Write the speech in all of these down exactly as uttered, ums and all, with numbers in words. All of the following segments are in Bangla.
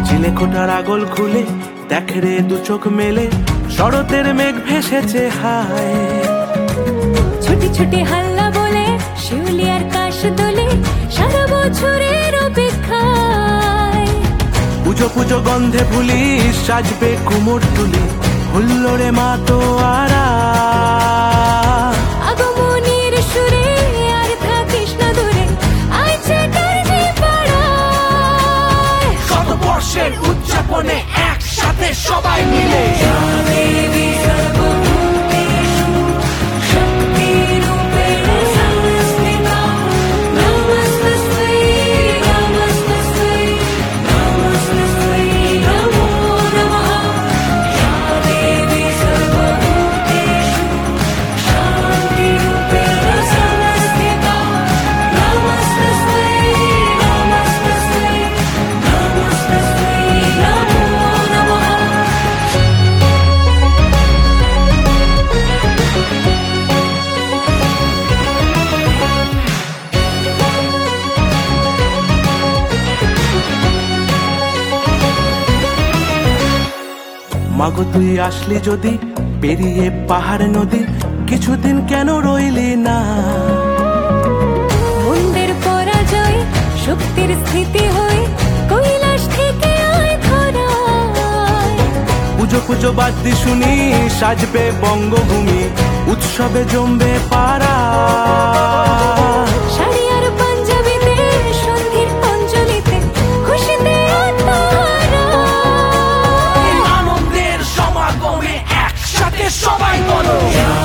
চিলেকোঠার আগল খুলে দেখ রে দু চোখ মেলে, শরতের মেঘ ভেসেছে হায়। ছুটি ছুটি হাল্লা বলে শিউলিয়ার কাশ দোলে, সারা বছরের অপেক্ষায়। পুজো পুজো গন্ধে পুলিশ সাজবে কুমোর তুলি, হুল্লোড়ে মা তো আরা। আগমনীর সুরে আর থাকিস না দূরে, আইছে টার্জি পাড়ায়। শতবর্ষের উদযাপনে একসাথে সবাই মিলে, মাগো তুই আসলি যদি পেরিয়ে পাহাড় নদী, কিছুদিন কেন রইলি না? মন্দের পরাজয় শক্তির স্থিতি হয়ে কৈলাস থেকে আয় ধরায়। পুজো পুজো বাদ্যি শুনি সাজবে বঙ্গভূমি, উৎসবে জমবে পাড়া। শাড়ি আর পাঞ্জাবিতে সঙ্গীর অঞ্জলিতে খুশিতে আত্মাহারা। আনন্দের সমাগমে একসাথে সবাই বলো,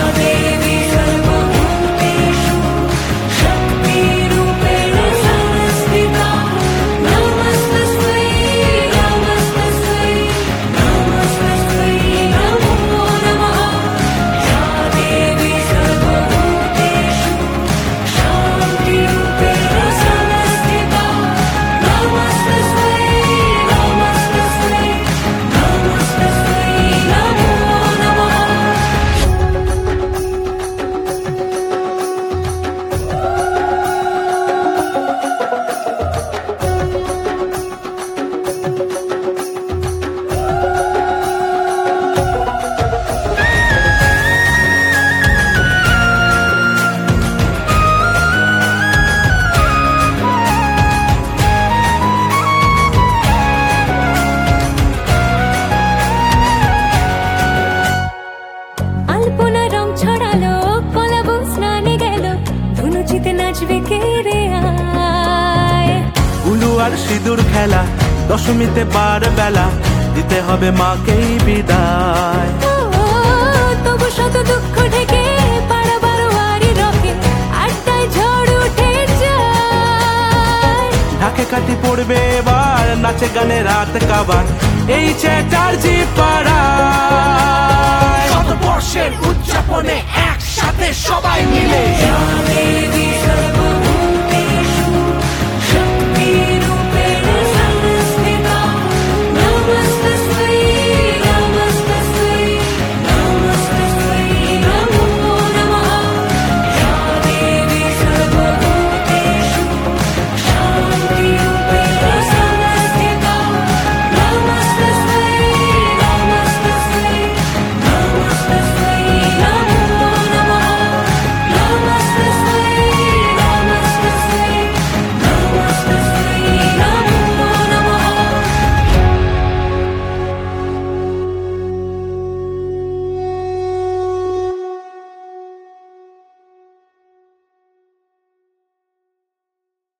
আলপনা রং ছড়ালো কলাবো স্নানে গেল, ধুনুচিতে নাচবে কে রে আয়। উলু আর সিঁদুর খেলা, দশমীতে বার বেলা দিতে হবে মাকেই বিদায়। ও, তবু শত দুঃখ ঢেকে পাড়া বারোয়ারি রকে আড্ডায় ঝড় উঠে যায়। ঢাকে কাটি পড়বে এবার, নাচে গানে রাত কাবার এই চ্যাটার্জি পাড়ায়। শতবর্ষের উদযাপনে একসাথে সবাই মিলে,